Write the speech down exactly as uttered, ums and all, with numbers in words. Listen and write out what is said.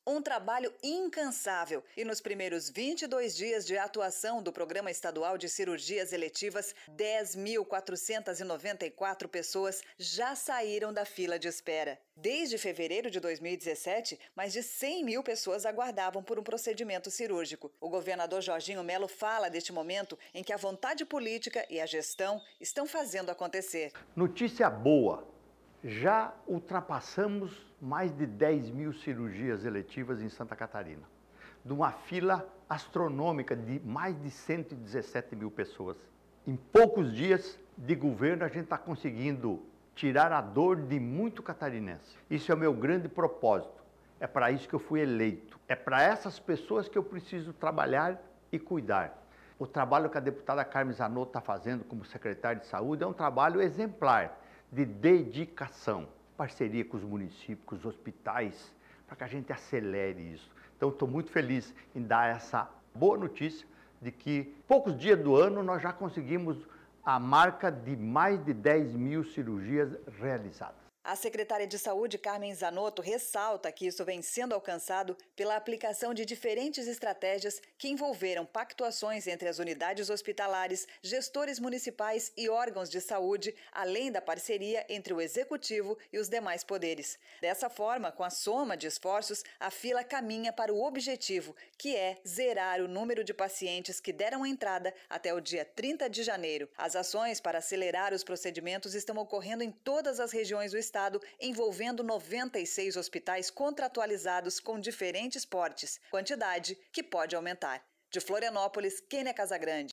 Um trabalho incansável e nos primeiros vinte e dois dias de atuação do Programa Estadual de Cirurgias Eletivas, dez mil quatrocentas e noventa e quatro pessoas já saíram da fila de espera. Desde fevereiro de dois mil e dezessete, mais de cem mil pessoas aguardavam por um procedimento cirúrgico. O governador Jorginho Melo fala deste momento em que a vontade política e a gestão estão fazendo acontecer. Notícia boa! Já ultrapassamos mais de dez mil cirurgias eletivas em Santa Catarina, de uma fila astronômica de mais de cento e dezessete mil pessoas. Em poucos dias de governo, a gente está conseguindo tirar a dor de muito catarinense. Isso é o meu grande propósito. É para isso que eu fui eleito. É para essas pessoas que eu preciso trabalhar e cuidar. O trabalho que a deputada Carmen Zanotto está fazendo como secretária de saúde é um trabalho exemplar, de dedicação, parceria com os municípios, com os hospitais, para que a gente acelere isso. Então, estou muito feliz em dar essa boa notícia de que, poucos dias do ano, nós já conseguimos a marca de mais de dez mil cirurgias realizadas. A secretária de Saúde, Carmen Zanotto, ressalta que isso vem sendo alcançado pela aplicação de diferentes estratégias que envolveram pactuações entre as unidades hospitalares, gestores municipais e órgãos de saúde, além da parceria entre o executivo e os demais poderes. Dessa forma, com a soma de esforços, a fila caminha para o objetivo, que é zerar o número de pacientes que deram entrada até o dia trinta de janeiro. As ações para acelerar os procedimentos estão ocorrendo em todas as regiões do estado, envolvendo noventa e seis hospitais contratualizados com diferentes portes, quantidade que pode aumentar. De Florianópolis, Kênia Casagrande.